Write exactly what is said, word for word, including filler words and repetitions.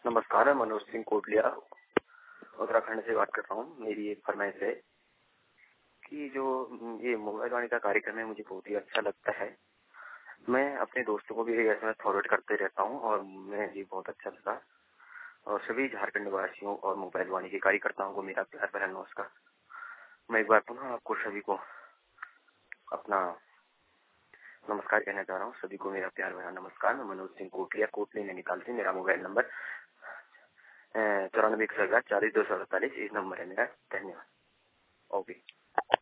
नमस्कार, मैं मनोज सिंह कोटलिया उत्तराखंड से बात कर रहा हूँ। मेरी एक फरमाइश है कि जो ये मोबाइल वाणी का कार्यक्रम है मुझे बहुत ही अच्छा लगता है। मैं अपने दोस्तों को भी एसएमएस फॉरवर्ड करते रहता हूँ और मुझे ये बहुत अच्छा लगा। और सभी झारखंड वासियों और मोबाइल वाणी के कार्यकर्ताओं को मेरा प्यार भरा नमस्कार। मैं एक बार पुनः आपको सभी को अपना नमस्कार कहना चाह रहा हूँ। सभी को मेरा प्यार भरा नमस्कार। मैं मनोज सिंह कोटलिया, कोटली नैनीताल से। मेरा मोबाइल नंबर चौरानबे इकसठ चालीस दो सौ अड़तालीस इस नंबर है मेरा। धन्यवाद। ओके।